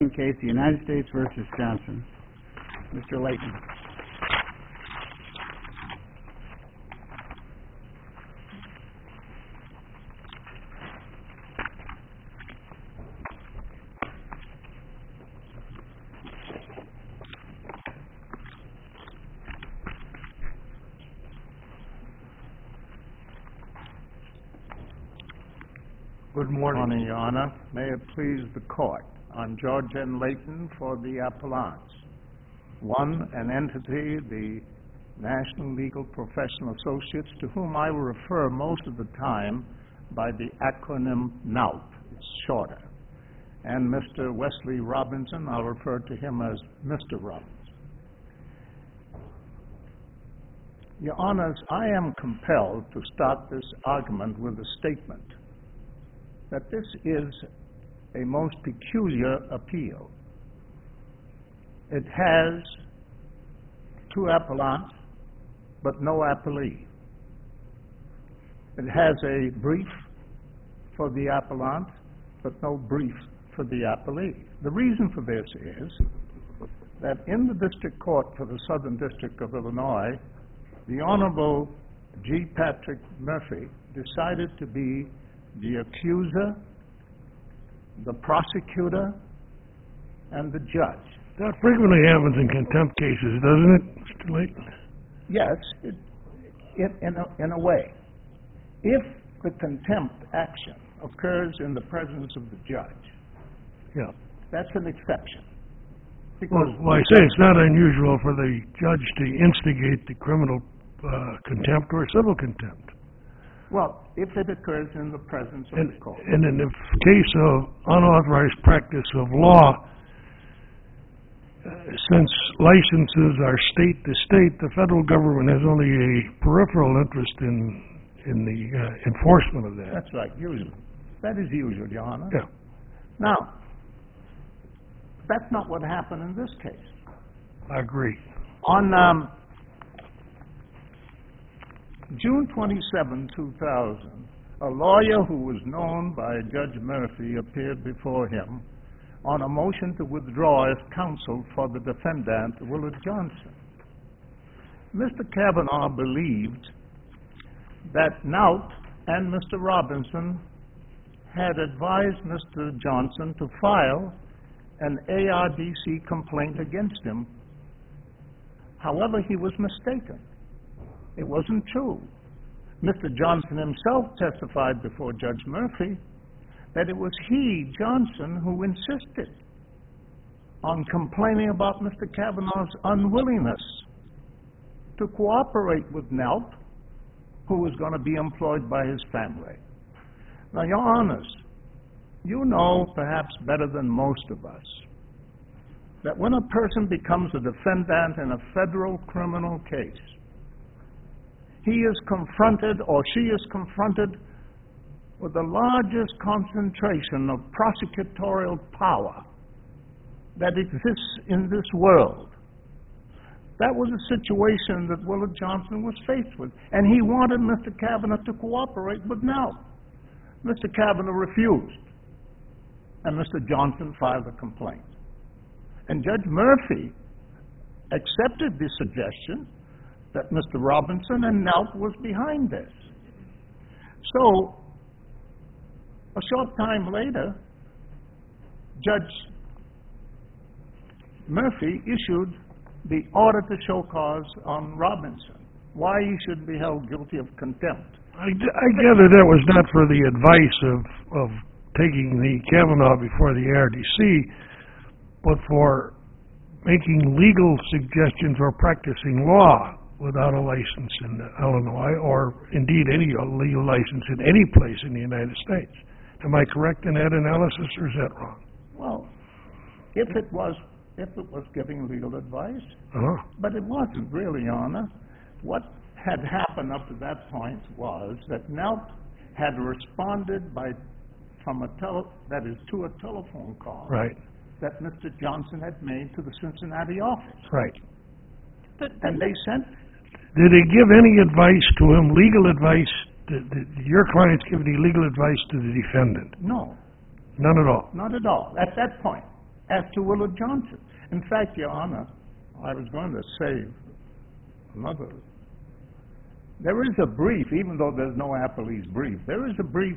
Case, the United States versus Johnson. Mr. Layton. Good morning, Your Honor. May it please the Court. I'm George N. Layton for the appellants. One, an entity, the National Legal Professional Associates, to whom I will refer most of the time by the acronym NOUT. It's shorter. And Mr. Wesley Robinson, I'll refer to him as Mr. Robinson. Your Honors, I am compelled to start this argument with a statement that this is a most peculiar appeal. It has two appellants, but no appellee. It has a brief for the appellant, but no brief for the appellee. The reason for this is that in the District Court for the Southern District of Illinois, the Honorable G. Patrick Murphy decided to be the accuser, the prosecutor, and the judge. That frequently happens in contempt cases, doesn't it, Mr. Layton? Yes, in a way. If the contempt action occurs in the presence of the judge, yeah, that's an exception. Well, I say it's not unusual for the judge to instigate the criminal contempt or civil contempt. Well, if it occurs in the presence of the court. And in the case of unauthorized practice of law, since licenses are state to state, the federal government has only a peripheral interest in the enforcement of that. That's right, usually. That is usual, Your Honor. Yeah. Now, that's not what happened in this case. I agree. On June 27, 2000, a lawyer who was known by Judge Murphy appeared before him on a motion to withdraw as counsel for the defendant, Willard Johnson. Mr. Kavanaugh believed that Nout and Mr. Robinson had advised Mr. Johnson to file an ARDC complaint against him. However, he was mistaken. It wasn't true. Mr. Johnson himself testified before Judge Murphy that it was he, Johnson, who insisted on complaining about Mr. Kavanaugh's unwillingness to cooperate with Nout, who was going to be employed by his family. Now, Your Honors, you know perhaps better than most of us that when a person becomes a defendant in a federal criminal case, he is confronted, or she is confronted, with the largest concentration of prosecutorial power that exists in this world. That was a situation that Willard Johnson was faced with, and he wanted Mr. Kavanaugh to cooperate with Nout. Mr. Kavanaugh refused, and Mr. Johnson filed a complaint. And Judge Murphy accepted the suggestion that Mr. Robinson and Nout was behind this. So, a short time later, Judge Murphy issued the order to show cause on Robinson, why he should be held guilty of contempt. I gather that was not for the advice of taking the Kavanaugh before the ARDC, but for making legal suggestions or practicing law without a license in Illinois, or indeed any legal license in any place in the United States. Am I correct in that analysis, or is that wrong? Well, if it was giving legal advice, but it wasn't really, Your Honor. What had happened up to that point was that Nout had responded to a telephone call, right, that Mr. Johnson had made to the Cincinnati office. Right. And they sent... Did they give any advice to him, legal advice? Did your clients give any legal advice to the defendant? No. None at all? Not at all, at that point. as to Willard Johnson. In fact, Your Honor, I was going to say another. There is a brief, even though there's no appellee's brief, there is a brief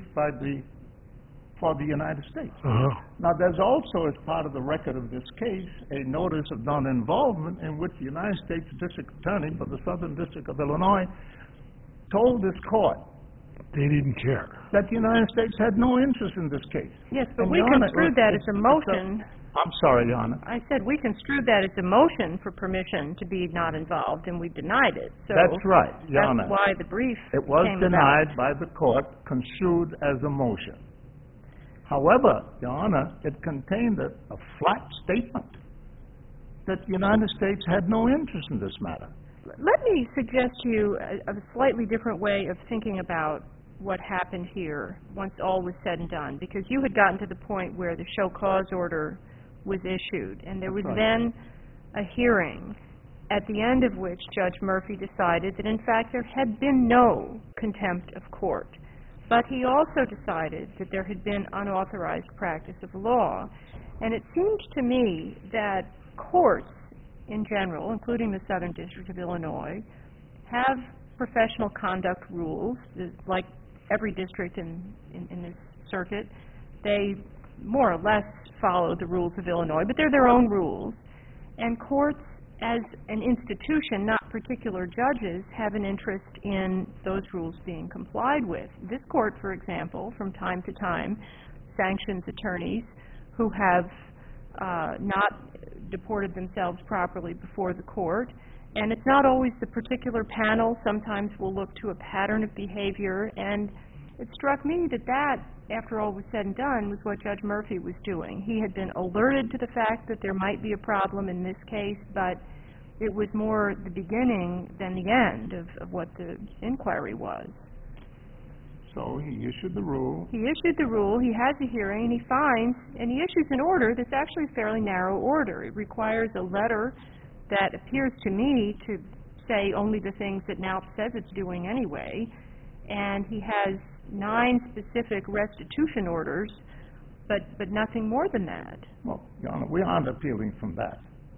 for the United States. Now, there's also, as part of the record of this case, a notice of non-involvement in which the United States District Attorney for the Southern District of Illinois told this court They didn't care. that the United States had no interest in this case. Yes, but And, we Your Honor, construed that as a motion. I'm sorry, Your Honor. I said we construed that as a motion for permission to be not involved, and we denied it. So That's right, Your Honor. that's why the brief It was came denied about. by the court, construed as a motion. However, Your Honor, it contained a flat statement that the United States had no interest in this matter. Let me suggest to you a slightly different way of thinking about what happened here once all was said and done, because you had gotten to the point where the show cause order was issued, and there was That's right. then a hearing at the end of which Judge Murphy decided that in fact there had been no contempt of court. But he also decided that there had been unauthorized practice of law. And it seemed to me that courts in general, including the Southern District of Illinois, have professional conduct rules, like every district in this circuit. They more or less follow the rules of Illinois, but they're their own rules. And courts, as an institution, not particular judges, have an interest in those rules being complied with. This court, for example, from time to time, sanctions attorneys who have not deported themselves properly before the court. And it's not always the particular panel. Sometimes we'll look to a pattern of behavior. And it struck me that, after all was said and done, was what Judge Murphy was doing. He had been alerted to the fact that there might be a problem in this case, but it was more the beginning than the end of what the inquiry was. So he issued the rule. He issued the rule, he has a hearing, and he finds, and he issues an order that's actually a fairly narrow order. It requires a letter that appears to me to say only the things that NALP says it's doing anyway, and he has 9 specific restitution orders, but nothing more than that. Well, Your Honor, we aren't appealing from that,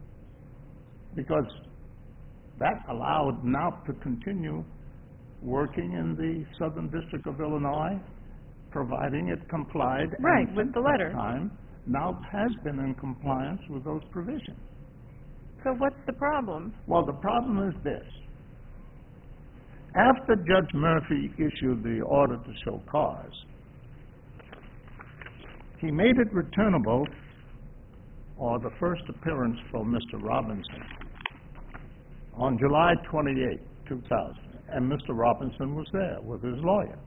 because that allowed NALP to continue working in the Southern District of Illinois, providing it complied. Right, and with since the letter. that time, NALP has been in compliance with those provisions. So what's the problem? Well, the problem is this. After Judge Murphy issued the order to show cause, he made it returnable, or the first appearance from Mr. Robinson, on July 28, 2000. And Mr. Robinson was there with his lawyer.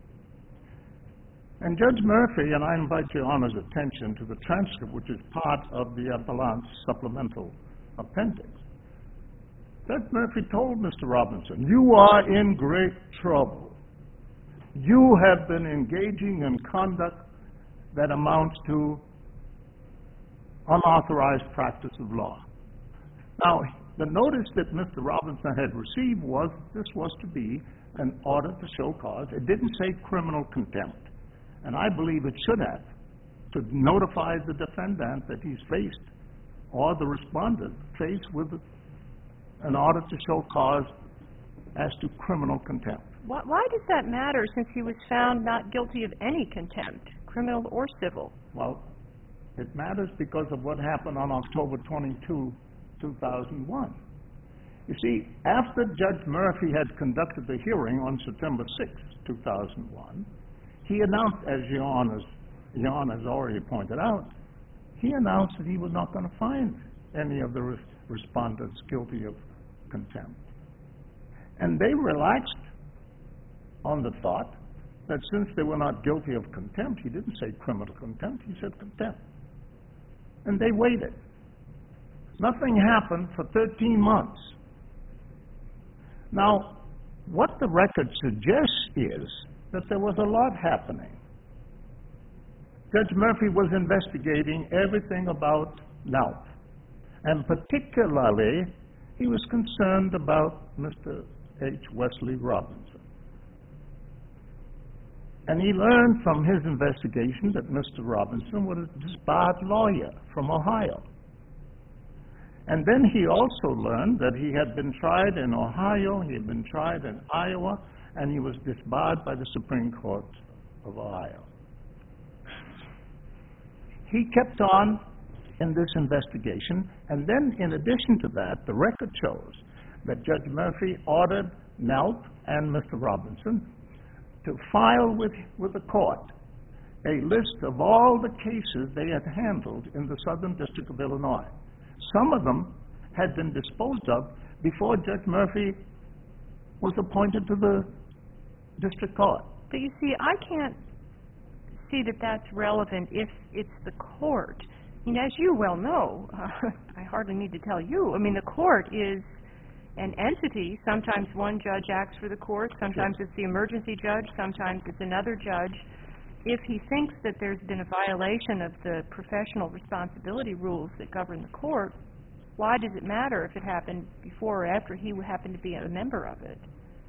And Judge Murphy, and I invite Your Honor's attention to the transcript, which is part of the appellant's supplemental appendix. Judge Murphy told Mr. Robinson, "You are in great trouble. You have been engaging in conduct that amounts to unauthorized practice of law." Now, the notice that Mr. Robinson had received was this was to be an order to show cause. It didn't say criminal contempt. And I believe it should have, to notify the defendant that he's faced, or the respondent faced with an order to show cause as to criminal contempt. Why does that matter, since he was found not guilty of any contempt, criminal or civil? Well, it matters because of what happened on October 22, 2001. You see, after Judge Murphy had conducted the hearing on September 6, 2001, he announced, as Your Honor has already pointed out, he announced that he was not going to find any of the respondents guilty of contempt. And they relaxed on the thought that since they were not guilty of contempt, he didn't say criminal contempt, he said contempt. And they waited. Nothing happened for 13 months. Now, what the record suggests is that there was a lot happening. Judge Murphy was investigating everything about NALP, and particularly he was concerned about Mr. H. Wesley Robinson. And he learned from his investigation that Mr. Robinson was a disbarred lawyer from Ohio. And then he also learned that he had been tried in Ohio, he had been tried in Iowa, and he was disbarred by the Supreme Court of Ohio. He kept on in this investigation, and then in addition to that, the record shows that Judge Murphy ordered Knaup and Mr. Robinson to file with the court a list of all the cases they had handled in the Southern District of Illinois. Some of them had been disposed of before Judge Murphy was appointed to the district court. But you see, I can't see that that's relevant if it's the court. I mean, as you well know, I hardly need to tell you, I mean, the court is an entity. Sometimes one judge acts for the court, sometimes it's the emergency judge, sometimes it's another judge. If he thinks that there's been a violation of the professional responsibility rules that govern the court, why does it matter if it happened before or after he happened to be a member of it?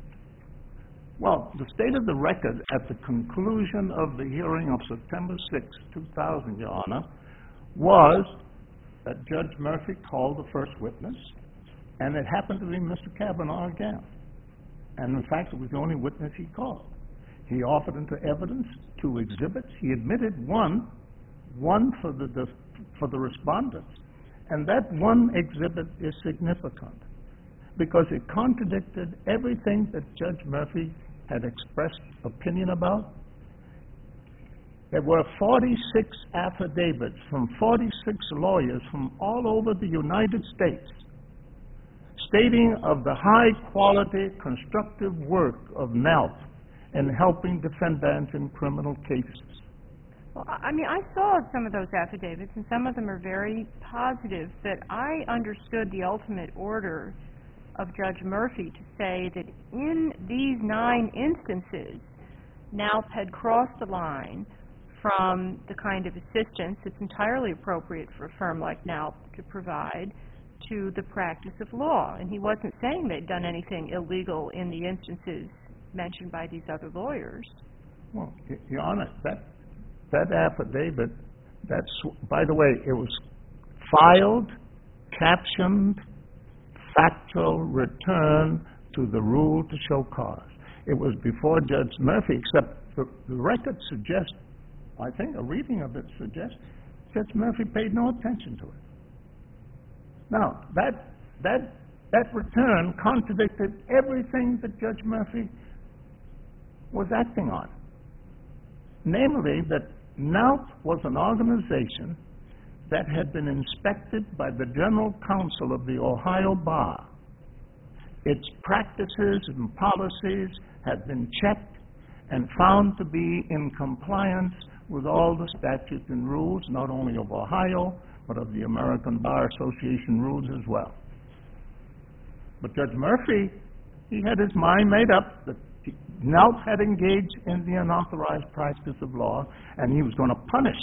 Well, the state of the record at the conclusion of the hearing of September 6, 2000, Your Honor, was that Judge Murphy called the first witness, and it happened to be Mr. Kavanaugh again. And in fact, it was the only witness he called. He offered into evidence 2 exhibits. He admitted one for the respondents. And that one exhibit is significant because it contradicted everything that Judge Murphy had expressed opinion about. There were 46 affidavits from 46 lawyers from all over the United States stating of the high-quality constructive work of Knaup in helping defendants in criminal cases. Well, I mean, I saw some of those affidavits, and some of them are very positive, but I understood the ultimate order of Judge Murphy to say that in these 9 instances, Knaup had crossed the line from the kind of assistance that's entirely appropriate for a firm like Knaup to provide to the practice of law. And he wasn't saying they'd done anything illegal in the instances mentioned by these other lawyers. Well, Your Honor, that affidavit, by the way, it was filed, captioned, factual return to the rule to show cause. It was before Judge Murphy, except the record suggests, I think a reading of it suggests, Judge Murphy paid no attention to it. Now, that return contradicted everything that Judge Murphy was acting on. Namely, that Knaup was an organization that had been inspected by the General Counsel of the Ohio Bar. Its practices and policies had been checked and found to be in compliance with all the statutes and rules, not only of Ohio, but of the American Bar Association rules as well. But Judge Murphy, he had his mind made up that Knaup had engaged in the unauthorized practice of law, and he was going to punish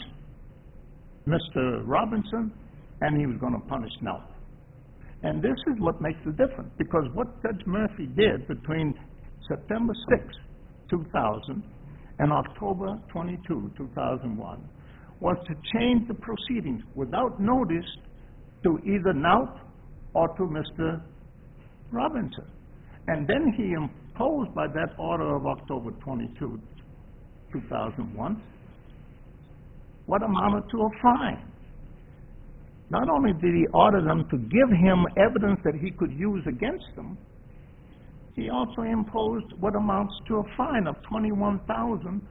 Mr. Robinson, and he was going to punish Knaup. And this is what makes the difference, because what Judge Murphy did between September 6, 2000, and October 22, 2001, was to change the proceedings without notice to either Knaup or to Mr. Robinson. And then he imposed by that order of October 22, 2001, what amounted to a fine. Not only did he order them to give him evidence that he could use against them, he also imposed what amounts to a fine of $21,177.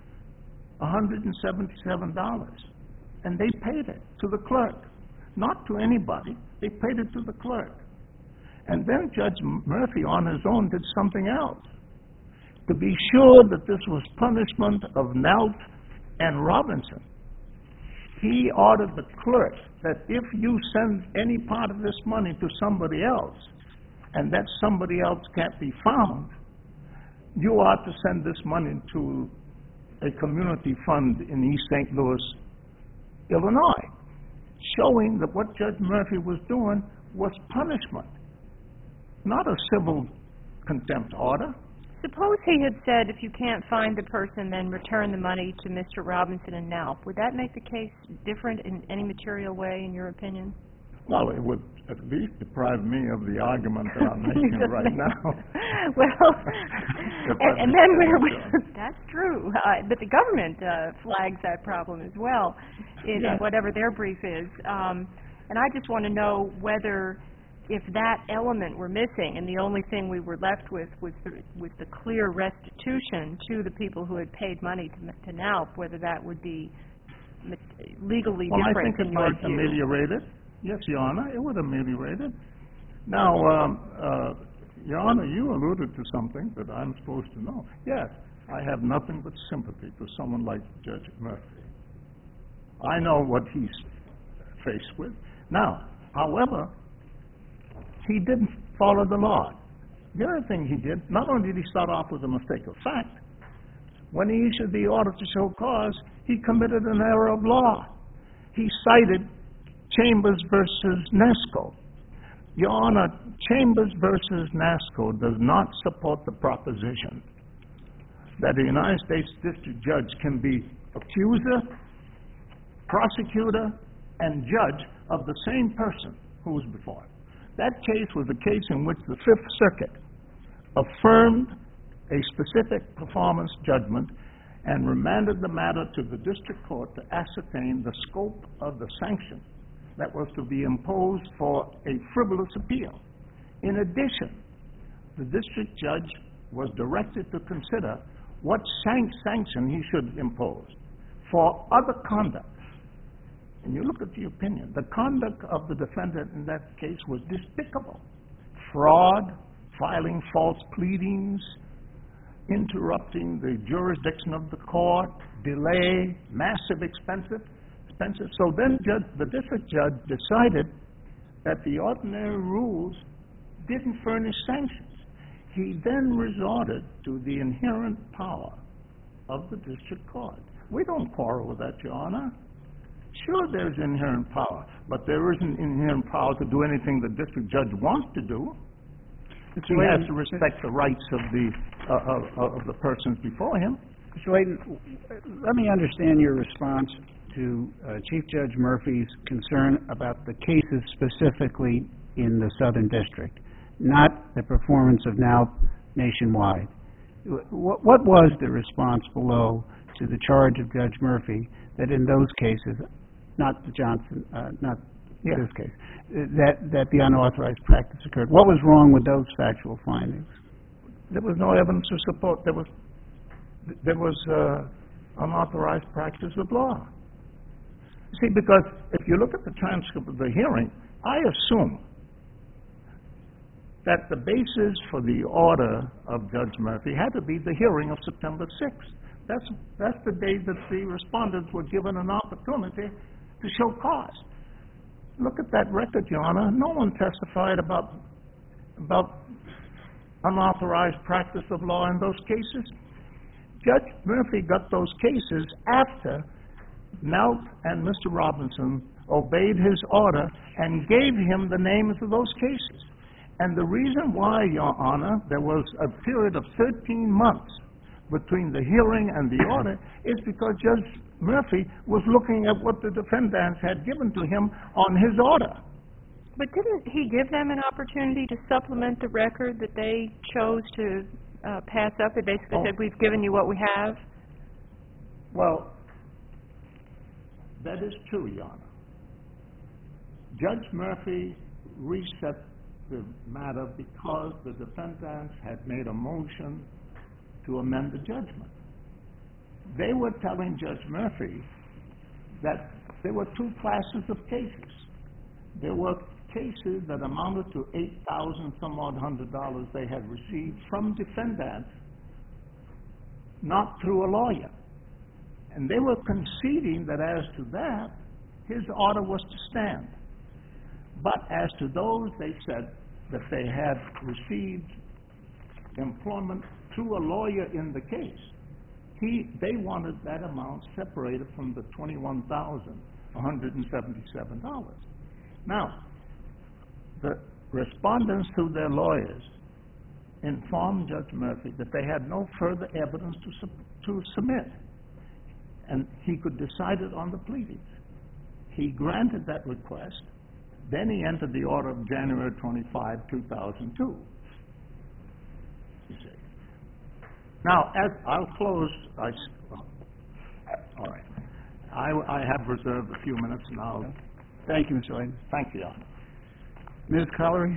And they paid it to the clerk. Not to anybody. They paid it to the clerk. And then Judge Murphy on his own did something else. To be sure that this was punishment of Knaup and Robinson, he ordered the clerk that if you send any part of this money to somebody else, and that somebody else can't be found, you ought to send this money to a community fund in East St. Louis, Illinois, showing that what Judge Murphy was doing was punishment, not a civil contempt order. Suppose he had said, if you can't find the person, then return the money to Mr. Robinson and Nalp. Would that make the case different in any material way, in your opinion? Well, it would at least deprive me of the argument that I'm making right now. Well, and then that's true. But the government flags that problem as well in whatever their brief is. And I just want to know whether, if that element were missing and the only thing we were left with was the clear restitution to the people who had paid money to NALP, whether that would be legally Well, I different think it might ameliorate it. Yes, Your Honor, it would ameliorate it. Now, Your Honor, you alluded to something that I'm supposed to know. Yes, I have nothing but sympathy for someone like Judge Murphy. I know what he's faced with. Now, however, he didn't follow the law. The other thing he did, not only did he start off with a mistake of fact, when he issued the order to show cause, he committed an error of law. He cited Chambers versus NASCO. Your Honor, Chambers versus NASCO does not support the proposition that a United States District Judge can be accuser, prosecutor, and judge of the same person who was before him. That case was a case in which the Fifth Circuit affirmed a specific performance judgment and remanded the matter to the district court to ascertain the scope of the sanction that was to be imposed for a frivolous appeal. In addition, the district judge was directed to consider what sanction he should impose for other conduct. And you look at the opinion, the conduct of the defendant in that case was despicable. Fraud, filing false pleadings, interrupting the jurisdiction of the court, delay, massive expenses. So then the district judge decided that the ordinary rules didn't furnish sanctions. He then resorted to the inherent power of the district court. We don't quarrel with that, Your Honor. Sure, there's inherent power, but there isn't inherent power to do anything the district judge wants to do. He has to respect the rights of the persons before him. Mr. Layton, let me understand your response to Chief Judge Murphy's concern about the cases specifically in the Southern District, not the performance of NALP nationwide. What was the response below to the charge of Judge Murphy that in those cases, not the Johnson, this case, that the unauthorized practice occurred? What was wrong with those factual findings? There was no evidence to support. There was unauthorized practice of law. See, because if you look at the transcript of the hearing, I assume that the basis for the order of Judge Murphy had to be the hearing of September 6th. That's the day that the respondents were given an opportunity to show cause. Look at that record, Your Honor. No one testified about unauthorized practice of law in those cases. Judge Murphy got those cases after NALP and Mr. Robinson obeyed his order and gave him the names of those cases. And the reason why, Your Honor, there was a period of 13 months between the hearing and the order is because Judge Murphy was looking at what the defendants had given to him on his order. But didn't he give them an opportunity to supplement the record that they chose to pass up? They basically said, we've given you what we have? Well, that is true, Your Honor. Judge Murphy reset the matter because the defendants had made a motion to amend the judgment. They were telling Judge Murphy that there were two classes of cases. There were cases that amounted to $8,000 some odd $100 they had received from defendants, not through a lawyer. And they were conceding that as to that, his order was to stand. But as to those, they said that they had received employment through a lawyer in the case. They wanted that amount separated from the $21,177. Now, the respondents through their lawyers informed Judge Murphy that they had no further evidence to submit, and he could decide it on the pleadings. He granted that request. Then he entered the order of January 25, 2002. You see. Now, as I'll close, all right. I have reserved a few minutes now. Thank you, Mr. Layton. Thank you, Your Honor. Ms. Collery?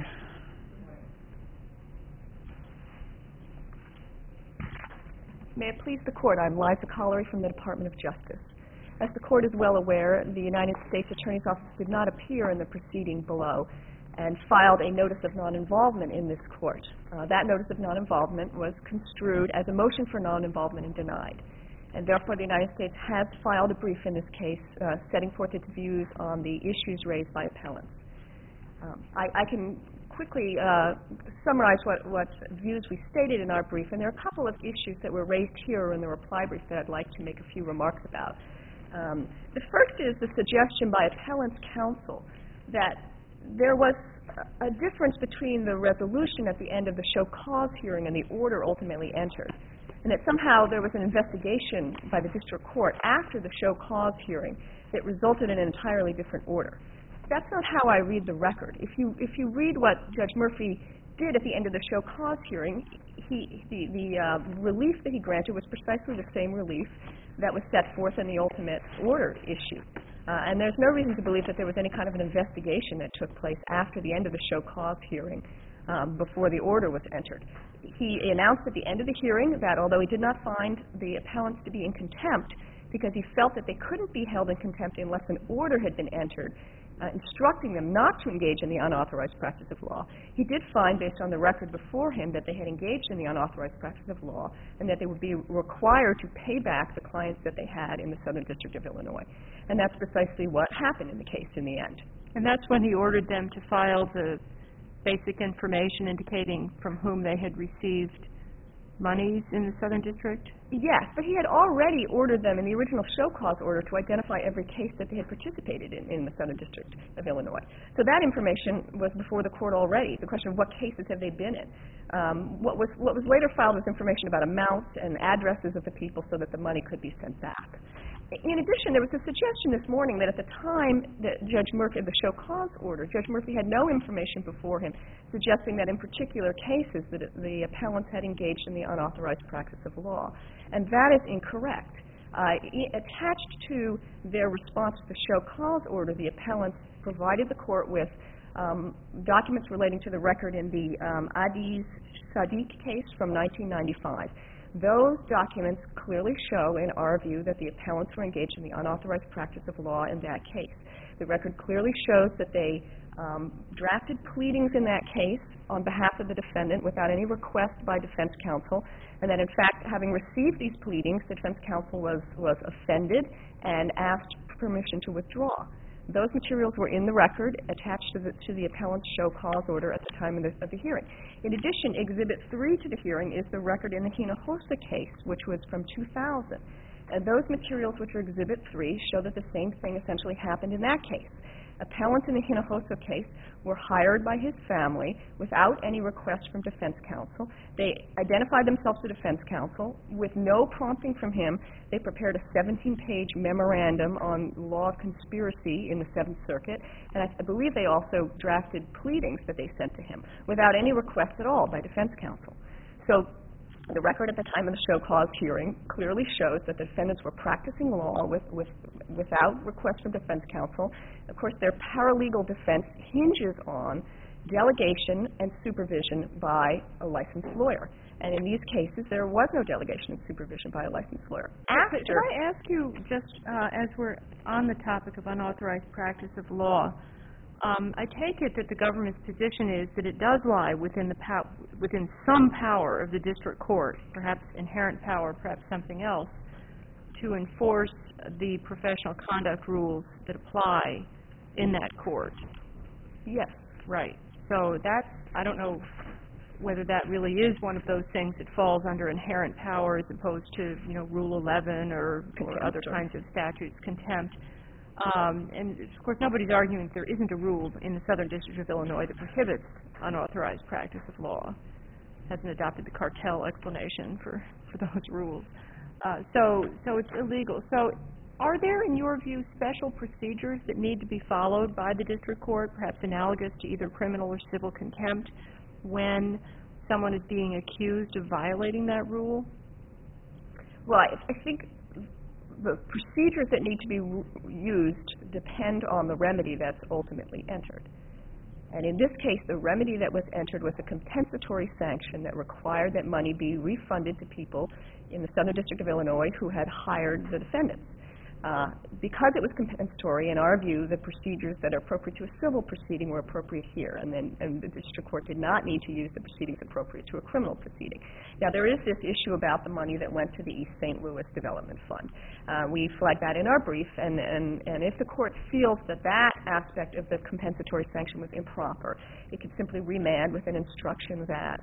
May it please the Court, I'm Liza Collery from the Department of Justice. As the Court is well aware, the United States Attorney's Office did not appear in the proceeding below and filed a notice of non-involvement in this Court. That notice of non-involvement was construed as a motion for non-involvement and denied. And therefore, the United States has filed a brief in this case setting forth its views on the issues raised by appellants. I can quickly summarize what views we stated in our brief, and there are a couple of issues that were raised here in the reply brief that I'd like to make a few remarks about. The first is the suggestion by appellant's counsel that there was a difference between the resolution at the end of the show cause hearing and the order ultimately entered, and that somehow there was an investigation by the district court after the show cause hearing that resulted in an entirely different order. That's not how I read the record. If you read what Judge Murphy did at the end of the show cause hearing, the relief that he granted was precisely the same relief that was set forth in the ultimate order issue. And there's no reason to believe that there was any kind of an investigation that took place after the end of the show cause hearing before the order was entered. He announced at the end of the hearing that although he did not find the appellants to be in contempt because he felt that they couldn't be held in contempt unless an order had been entered, instructing them not to engage in the unauthorized practice of law, he did find, based on the record before him, that they had engaged in the unauthorized practice of law and that they would be required to pay back the clients that they had in the Southern District of Illinois. And that's precisely what happened in the case in the end. And that's when he ordered them to file the basic information indicating from whom they had received monies in the Southern District? Yes, but he had already ordered them in the original show cause order to identify every case that they had participated in the Southern District of Illinois. So that information was before the court already. The question of what cases have they been in. What was later filed was information about amounts and addresses of the people so that the money could be sent back. In addition, there was a suggestion this morning that at the time that Judge Murphy of the show cause order, Judge Murphy had no information before him suggesting that in particular cases that the appellants had engaged in the unauthorized practice of law. And that is incorrect. Attached to their response to the show cause order, the appellants provided the court with documents relating to the record in the Adiz Sadiq case from 1995. Those documents clearly show, in our view, that the appellants were engaged in the unauthorized practice of law in that case. The record clearly shows that they drafted pleadings in that case on behalf of the defendant without any request by defense counsel, and that in fact, having received these pleadings, the defense counsel was offended and asked permission to withdraw. Those materials were in the record attached to the appellant's show cause order at the time of the hearing. In addition, Exhibit 3 to the hearing is the record in the Hinojosa case, which was from 2000. And those materials, which are Exhibit 3, show that the same thing essentially happened in that case. Appellants in the Hinojosa case were hired by his family without any request from defense counsel. They identified themselves to defense counsel. With no prompting from him, they prepared a 17-page memorandum on law of conspiracy in the Seventh Circuit, and I believe they also drafted pleadings that they sent to him without any request at all by defense counsel. So the record at the time of the show cause hearing clearly shows that the defendants were practicing law without request from defense counsel. Of course, their paralegal defense hinges on delegation and supervision by a licensed lawyer. And in these cases, there was no delegation and supervision by a licensed lawyer. Could I ask you, just as we're on the topic of unauthorized practice of law, I take it that the government's position is that it does lie within some power of the district court, perhaps inherent power, perhaps something else, to enforce the professional conduct rules that apply in that court. Yes. Right. So that's, I don't know whether that really is one of those things that falls under inherent power as opposed to, Rule 11 or other kinds of statutes, contempt. And, of course, nobody's arguing that there isn't a rule in the Southern District of Illinois that prohibits unauthorized practice of law. hasn't adopted the cartel explanation for those rules. So it's illegal. So are there, in your view, special procedures that need to be followed by the district court, perhaps analogous to either criminal or civil contempt, when someone is being accused of violating that rule? Well, I think the procedures that need to be used depend on the remedy that's ultimately entered. And in this case, the remedy that was entered was a compensatory sanction that required that money be refunded to people in the Southern District of Illinois who had hired the defendants. Because it was compensatory, in our view, the procedures that are appropriate to a civil proceeding were appropriate here, and the district court did not need to use the proceedings appropriate to a criminal proceeding. Now, there is this issue about the money that went to the East St. Louis Development Fund. We flagged that in our brief, and if the court feels that that aspect of the compensatory sanction was improper, it could simply remand with an instruction that,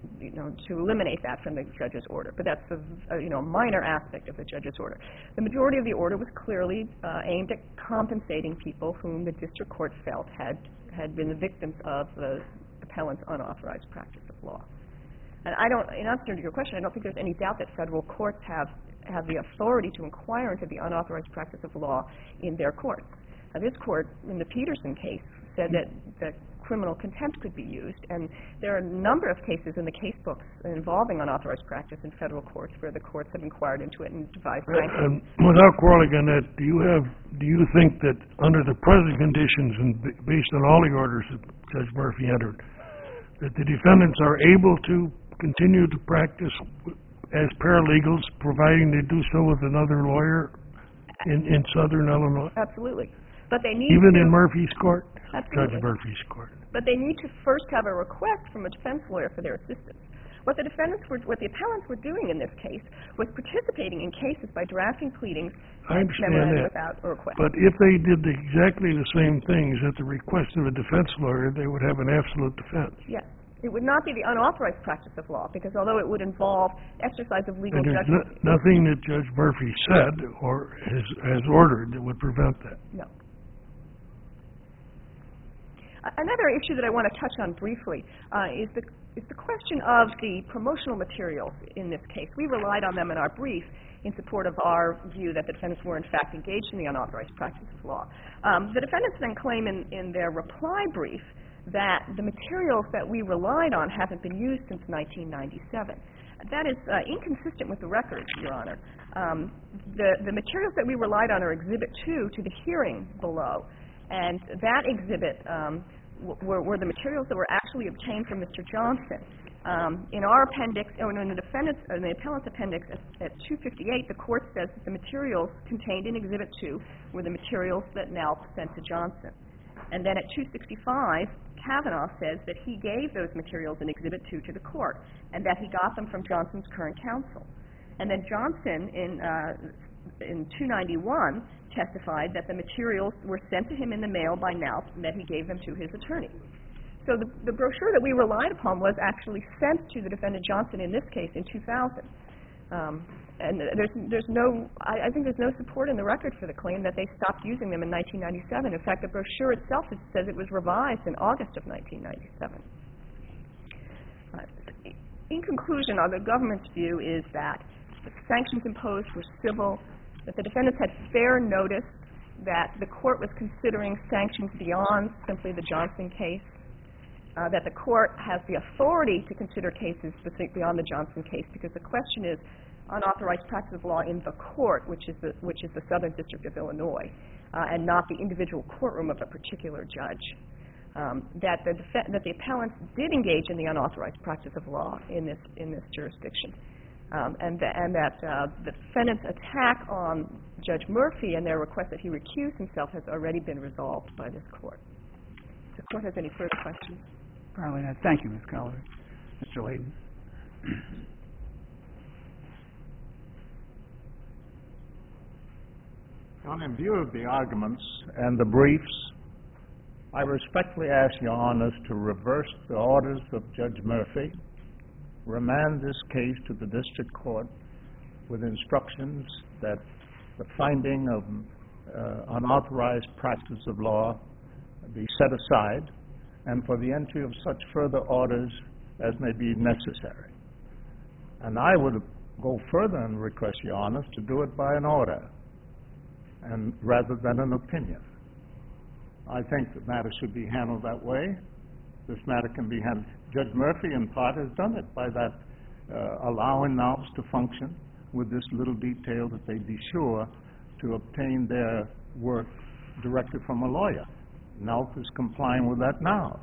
to eliminate that from the judge's order. But that's a minor aspect of the judge's order. The majority of the order was clearly aimed at compensating people whom the district court felt had been the victims of the appellant's unauthorized practice of law. And in answer to your question, I don't think there's any doubt that federal courts have the authority to inquire into the unauthorized practice of law in their courts. Now, this court, in the Peterson case, said that criminal contempt could be used, and there are a number of cases in the case books involving unauthorized practice in federal courts where the courts have inquired into it and devised sanctions. Without quarreling on that, do you think that under the present conditions and based on all the orders that Judge Murphy entered, that the defendants are able to continue to practice as paralegals, providing they do so with another lawyer in Southern Illinois? Absolutely. But they need even in Murphy's court? Absolutely. Judge Murphy's court. But they need to first have a request from a defense lawyer for their assistance. What the appellants were doing in this case was participating in cases by drafting pleadings and memorandum without a request. But if they did exactly the same things at the request of a defense lawyer, they would have an absolute defense. Yes. It would not be the unauthorized practice of law, because although it would involve exercise of legal judgment... And there's nothing that Judge Murphy said or has ordered that would prevent that. No. Another issue that I want to touch on briefly is the question of the promotional materials in this case. We relied on them in our brief in support of our view that the defendants were in fact engaged in the unauthorized practice of law. The defendants then claim in their reply brief that the materials that we relied on haven't been used since 1997. That is inconsistent with the record, Your Honor. The materials that we relied on are Exhibit 2 to the hearing below, and that exhibit were the materials that were actually obtained from Mr. Johnson. In our appendix, in the appellant's appendix at 258, the court says that the materials contained in Exhibit 2 were the materials that Knapp sent to Johnson. And then at 265, Kavanaugh says that he gave those materials in Exhibit 2 to the court, and that he got them from Johnson's current counsel. And then Johnson, in 291, testified that the materials were sent to him in the mail by Knapp and that he gave them to his attorney. So the brochure that we relied upon was actually sent to the defendant Johnson in this case in 2000. And I think there's no support in the record for the claim that they stopped using them in 1997. In fact, the brochure itself says it was revised in August of 1997. In conclusion, the government's view is that the sanctions imposed were civil, that the defendants had fair notice that the court was considering sanctions beyond simply the Johnson case, that the court has the authority to consider cases beyond the Johnson case, because the question is unauthorized practice of law in the court, which is the Southern District of Illinois, and not the individual courtroom of a particular judge. That the appellants did engage in the unauthorized practice of law in this jurisdiction, and that the defendant's attack on Judge Murphy and their request that he recuse himself has already been resolved by this court. If the court has any further questions. Parliament, thank you, Ms. Collier. Mr. Layden. In view of the arguments and the briefs, I respectfully ask Your Honors to reverse the orders of Judge Murphy, remand this case to the district court with instructions that the finding of unauthorized practice of law be set aside, and for the entry of such further orders as may be necessary. And I would go further and request Your Honors to do it by an order, and rather than an opinion. I think the matter should be handled that way. This matter can be handled. Judge Murphy, in part, has done it by that allowing NALPS to function with this little detail that they be sure to obtain their work directly from a lawyer. NALP is complying with that now.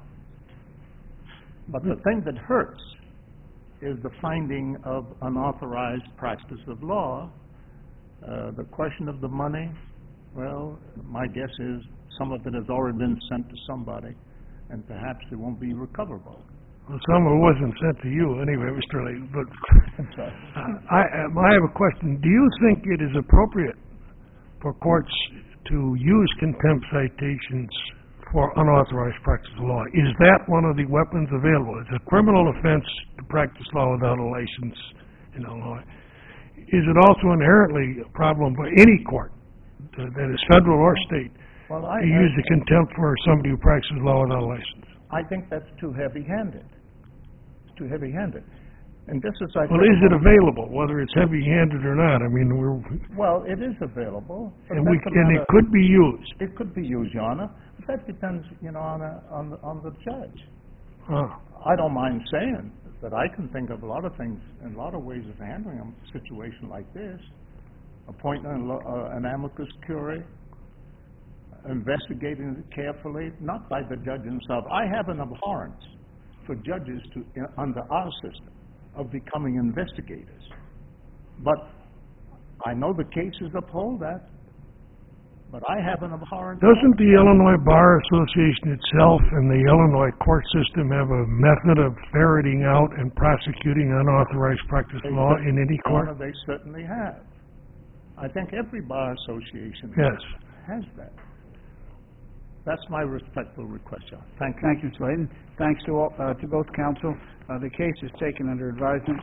But the thing that hurts is the finding of unauthorized practice of law. The question of the money, well, my guess is some of it has already been sent to somebody, and perhaps it won't be recoverable. Well, some of it wasn't sent to you anyway, Mr. Lee, but I'm sorry. I have a question. Do you think it is appropriate for courts to use contempt citations for unauthorized practice of law? Is that one of the weapons available? It's a criminal offense to practice law without a license in Illinois. Is it also inherently a problem for any court, that is federal or state, Well, to use the contempt for somebody who practices law without a license? I think that's too heavy-handed. It's too heavy-handed. And this is, I Well, think, is it available, whether it's heavy-handed or not? I mean, well, it is available. But and that's a it matter- could be used. It could be used, Your Honor, but that depends, on the judge. Ah. I don't mind saying that I can think of a lot of things, and a lot of ways of handling a situation like this. Appointing an amicus curiae, investigating it carefully, not by the judge himself. I have an abhorrence for judges under our system of becoming investigators. But I know the cases uphold that. But I have an abhorrence. Doesn't the Illinois Bar Association itself and the Illinois court system have a method of ferreting out and prosecuting unauthorized practice of law in any court? They certainly have. I think every bar association Yes. has that. That's my respectful request, John. Thank you. Thank you, Mr. Layton. Thanks to both counsel. The case is taken under advisement.